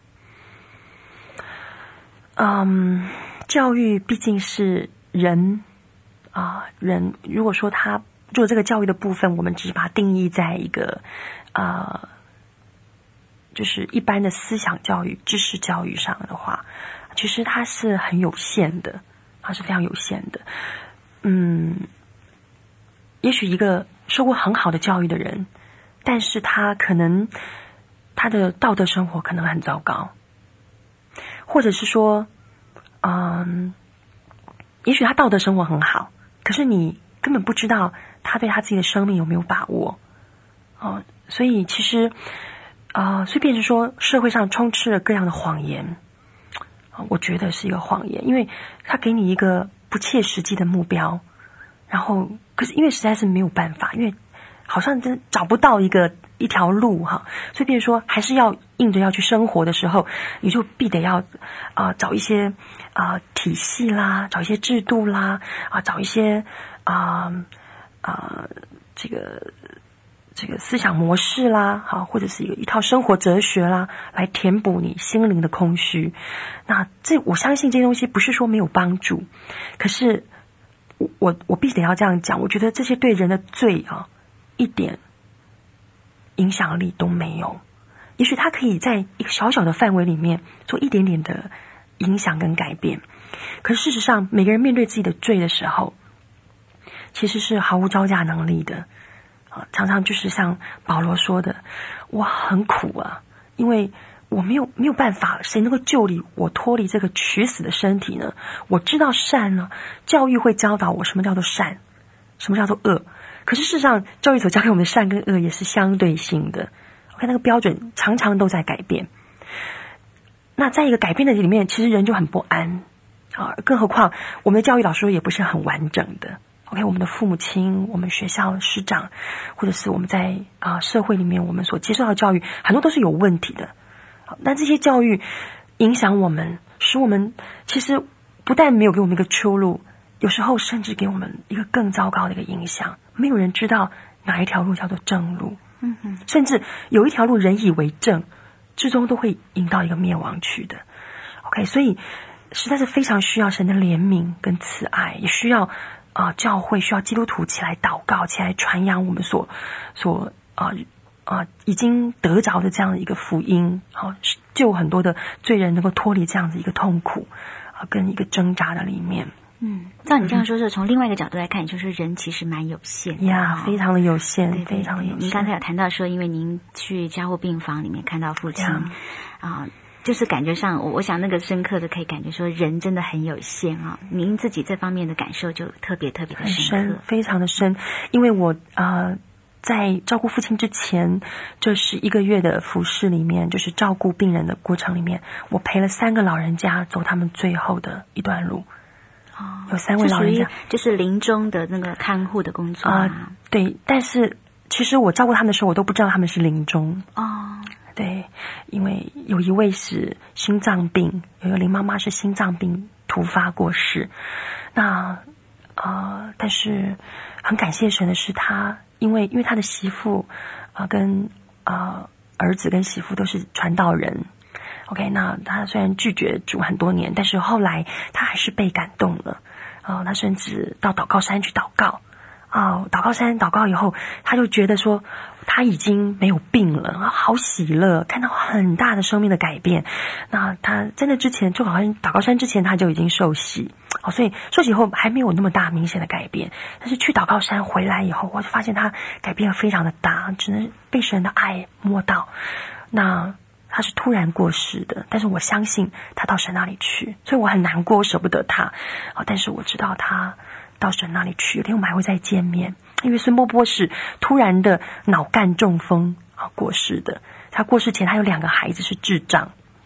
嗯，教育毕竟是人啊、呃，人如果说他。做这个教育的部分，我们只是把它定义在一个呃，就是一般的思想教育、知识教育上的话，其实它是很有限的，它是非常有限的。嗯，也许一个受过很好的教育的人，但是他可能他的道德生活可能很糟糕，或者是说，嗯，也许他道德生活很好，可是你根本不知道他对他自己的生命有没有把握哦，所以其实啊、呃，所以便是说，社会上充斥了各样的谎言，我觉得是一个谎言，因为他给你一个不切实际的目标，然后可是因为实在是没有办法，因为好像真找不到一个一条路哈，所以便是说，还是要硬着要去生活的时候，你就必得要啊、呃、找一些啊、呃、体系啦，找一些制度啦，啊、呃、找一些啊。呃啊、呃，这个这个思想模式啦，好，或者是一个一套生活哲学啦，来填补你心灵的空虚。那这我相信这些东西不是说没有帮助，可是我我我必须得要这样讲，我觉得这些对人的罪啊，一点影响力都没有。也许它可以在一个小小的范围里面做一点点的影响跟改变，可是事实上，每个人面对自己的罪的时候，其实是毫无招架能力的啊，常常就是像保罗说的，我很苦啊，因为我没有没有办法，谁能够救离我脱离这个取死的身体呢？我知道善呢，教育会教导我什么叫做善，什么叫做恶。可是事实上，教育所教给我们的善跟恶也是相对性的。OK， 那个标准常常都在改变。那在一个改变的里面，其实人就很不安啊，更何况我们的教育老师也不是很完整的。OK， 我们的父母亲、我们学校师长，或者是我们在啊、呃、社会里面我们所接受到的教育，很多都是有问题的。那这些教育影响我们，使我们其实不但没有给我们一个出路，有时候甚至给我们一个更糟糕的一个影响。没有人知道哪一条路叫做正路，嗯哼，甚至有一条路人以为正，最终都会引到一个灭亡去的。OK， 所以实在是非常需要神的怜悯跟慈爱，也需要啊、呃，教会需要基督徒起来祷告，起来传扬我们所所啊啊、呃、已经得着的这样的一个福音，好、啊、救很多的罪人能够脱离这样的一个痛苦啊，跟一个挣扎的里面。 嗯，照你这样说，是从另外一个角度来看，就是人其实蛮有限的呀， yeah, 非常的有限， 对对对， 非常的有限。 您刚才有谈到说，因为您去加护病房里面看到父亲啊。 Yeah. 就是感觉上，我我想那个深刻的可以感觉说，人真的很有限啊。您自己这方面的感受就特别特别的深刻， 非常的深。因为我呃在照顾父亲之前，这是一个月的服事里面，就是照顾病人的过程里面，我陪了三个老人家走他们最后的一段路。哦，有三位老人家， 就是临终的那个看护的工作啊、呃。 对，但是其实我照顾他们的时候，我都不知道他们是临终哦。 对，因为有一位是心脏病，有一个林妈妈是心脏病突发过世。那呃，但是很感谢神的是他，因为因为他的媳妇啊、呃、跟啊、呃、儿子跟媳妇都是传道人。OK， 那他虽然拒绝主很多年，但是后来他还是被感动了。啊、呃，他甚至到祷告山去祷告。啊、哦，祷告山祷告以后，他就觉得说他已经没有病了，好喜乐，看到很大的生命的改变。那他在那之前，就好像祷告山之前他就已经受洗，哦，所以受洗以后还没有那么大明显的改变。但是去祷告山回来以后，我就发现他改变非常的大，只能被神的爱摸到。那他是突然过世的，但是我相信他到神那里去，所以我很难过，我舍不得他。哦，但是我知道他到神那里去，有天我们还会再见面。因为孙波波是突然的脑干中风啊过世的，他过世前他有两个孩子是智障，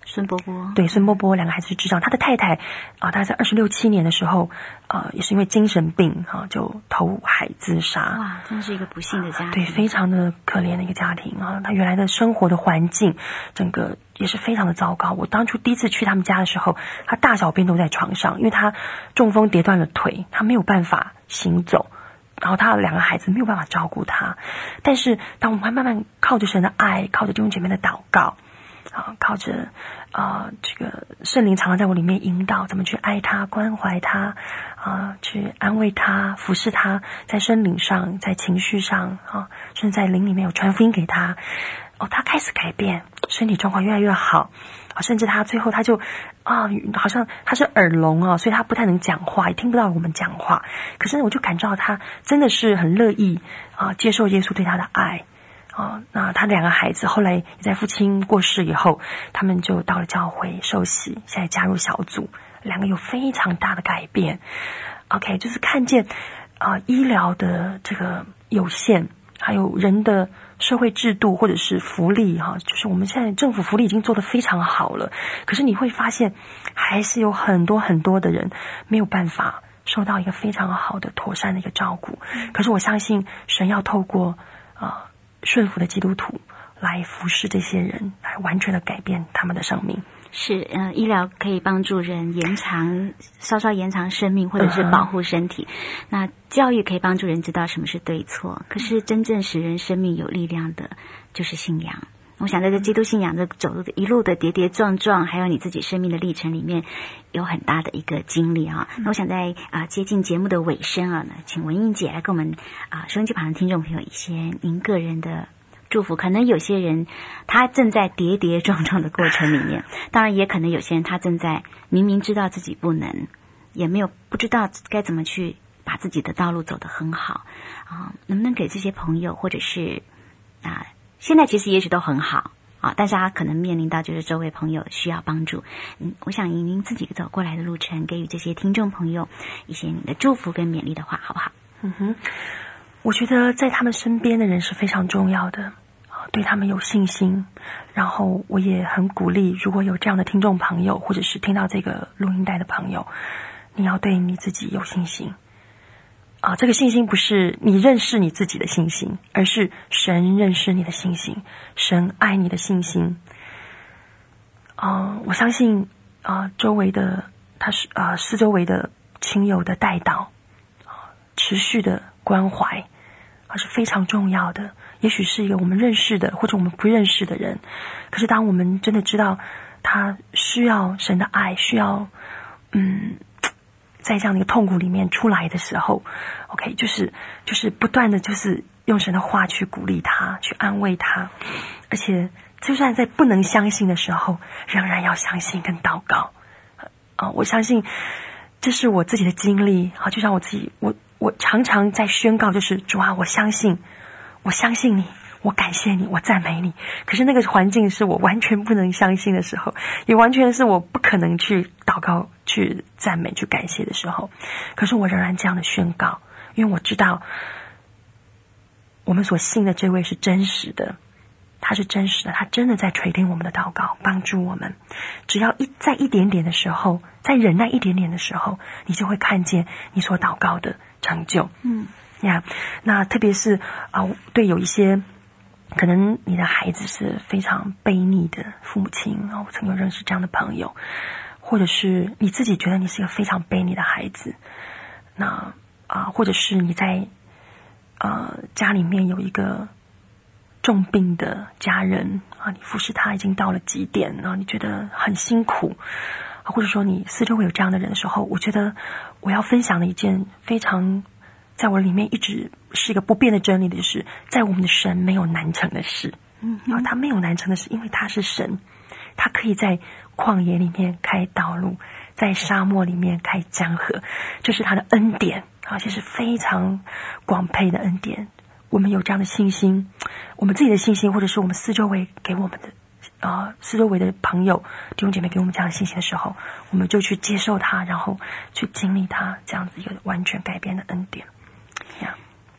孙伯伯， 对，孙伯伯两个孩子是智障，他的太太啊、呃，大概在二十六七年的时候，呃，也是因为精神病啊、呃，就投海自杀。 哇，真是一个不幸的家庭， 对，非常的可怜的一个家庭啊。他原来的生活的环境，整个也是非常的糟糕。我当初第一次去他们家的时候，他大小便都在床上，因为他中风跌断了腿，他没有办法行走。然后他的两个孩子没有办法照顾他，但是当我们慢慢靠着神的爱，靠着弟兄姐妹的祷告，啊，靠着啊、呃、这个圣灵常常在我里面引导，怎么去爱他、关怀他，啊，去安慰他、服侍他，在生灵上、在情绪上啊，甚至在灵里面有传福音给他，哦，他开始改变，身体状况越来越好。甚至他最后他就啊，好像他是耳聋啊，所以他不太能讲话，也听不到我们讲话。可是我就感到他真的是很乐意啊，接受耶稣对他的爱啊。那他两个孩子后来也在父亲过世以后，他们就到了教会受洗，现在加入小组，两个有非常大的改变。OK， 就是看见啊，医疗的这个有限，还有人的社会制度或者是福利哈，就是我们现在政府福利已经做得非常好了，可是你会发现还是有很多很多的人没有办法受到一个非常好的妥善的一个照顾。可是我相信神要透过啊、呃、顺服的基督徒来服侍这些人，来完全的改变他们的生命。 是，呃，医疗可以帮助人延长，稍稍延长生命，或者是保护身体。Uh-huh. 那教育可以帮助人知道什么是对错。可是真正使人生命有力量的，就是信仰。我想在这基督信仰的走路的一路的跌跌撞撞，还有你自己生命的历程里面，有很大的一个经历啊。那我想在啊、呃、接近节目的尾声啊，请文英姐来跟我们啊、呃、收音机旁的听众朋友一些您个人的祝福。可能有些人他正在跌跌撞撞的过程里面，当然也可能有些人他正在明明知道自己不能，也没有不知道该怎么去把自己的道路走得很好啊、呃。能不能给这些朋友，或者是啊、呃、现在其实也许都很好啊，但是他可能面临到就是周围朋友需要帮助。嗯，我想以您自己走过来的路程，给予这些听众朋友一些你的祝福跟勉励的话，好不好？ 嗯哼。我觉得在他们身边的人是非常重要的，对他们有信心。然后我也很鼓励，如果有这样的听众朋友，或者是听到这个录音带的朋友，你要对你自己有信心啊！这个信心不是你认识你自己的信心，而是神认识你的信心，神爱你的信心。啊，我相信啊，周围的他是啊，四周围的亲友的代祷，持续的关怀。啊，是非常重要的。也许是一个我们认识的或者我们不认识的人，可是当我们真的知道他需要神的爱，需要嗯，在这样的一个痛苦里面出来的时候 OK， 就是就是不断的就是用神的话去鼓励他，去安慰他，而且就算在不能相信的时候，仍然要相信跟祷告啊！我相信这是我自己的经历啊，就像我自己我我常常在宣告，就是主啊，我相信，我相信你，我感谢你，我赞美你。可是那个环境是我完全不能相信的时候，也完全是我不可能去祷告、去赞美、去感谢的时候。可是我仍然这样的宣告，因为我知道我们所信的这位是真实的，他是真实的，他真的在垂听我们的祷告，帮助我们。只要一在一点点的时候，在忍耐一点点的时候，你就会看见你所祷告的成就。嗯，呀、yeah, ，那特别是啊、呃，对有一些可能你的孩子是非常悖逆的父母亲啊，我曾有认识这样的朋友，或者是你自己觉得你是一个非常悖逆的孩子，那啊、呃，或者是你在呃家里面有一个重病的家人啊，你服侍他已经到了极点，然后你觉得很辛苦。或者说你四周会有这样的人的时候，我觉得我要分享的一件非常在我里面一直是一个不变的真理的，就是在我们的神没有难成的事。嗯，然后他没有难成的事，因为他是神，他可以在旷野里面开道路，在沙漠里面开江河，这是他的恩典，而且是非常广沛的恩典。我们有这样的信心，我们自己的信心，或者是我们四周围给我们的啊、呃，四周围的朋友弟兄姐妹给我们这样的信心的时候，我们就去接受它，然后去经历它，这样子一个完全改变的恩典。Yeah.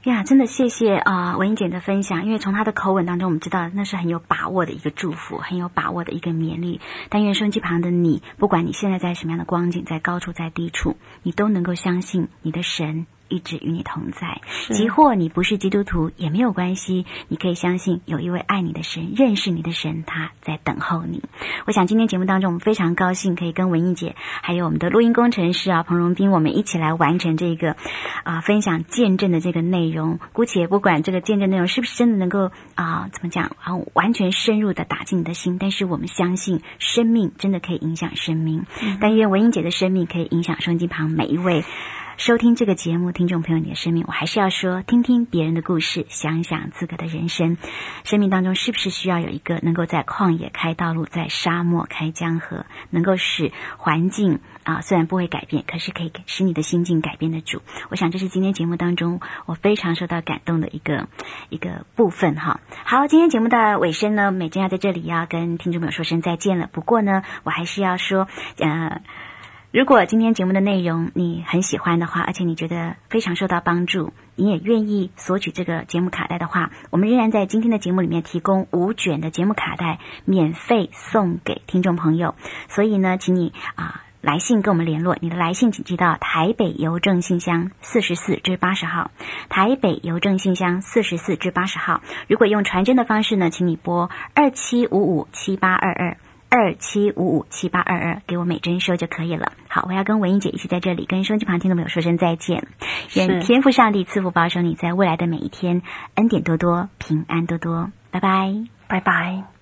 呀，真的谢谢啊、呃、文英姐的分享，因为从她的口吻当中，我们知道那是很有把握的一个祝福，很有把握的一个勉励。但愿收音机旁的你，不管你现在在什么样的光景，在高处在低处，你都能够相信你的神一直与你同在。即或你不是基督徒也没有关系，你可以相信有一位爱你的神，认识你的神，他在等候你。我想今天节目当中，我们非常高兴可以跟文英姐还有我们的录音工程师啊彭荣斌，我们一起来完成这个啊、呃、分享见证的这个内容。姑且不管这个见证内容是不是真的能够啊、呃、怎么讲啊完全深入的打进你的心，但是我们相信生命真的可以影响生命。嗯、但愿文英姐的生命可以影响收音机旁每一位收听这个节目听众朋友你的生命。我还是要说，听听别人的故事，想一想自个的人生，生命当中是不是需要有一个能够在旷野开道路，在沙漠开江河，能够使环境啊虽然不会改变，可是可以使你的心境改变的主。我想这是今天节目当中我非常受到感动的一个一个部分哈。好，今天节目的尾声呢，美珍要在这里要跟听众朋友说声再见了。不过呢，我还是要说呃如果今天节目的内容你很喜欢的话，而且你觉得非常受到帮助，你也愿意索取这个节目卡带的话，我们仍然在今天的节目里面提供五卷的节目卡带免费送给听众朋友。所以呢，请你啊、呃、来信跟我们联络，你的来信请寄到台北邮政信箱四十四至八十号，台北邮政信箱四十四至八十号。如果用传真的方式呢，请你拨二七五五七八二二。二七五五七八二二给我美珍收就可以了。好，我要跟文英姐一起在这里跟收音机旁听众朋友说声再见。愿天父上帝赐福保守你在未来的每一天，恩典多多，平安多多。拜拜， 拜拜。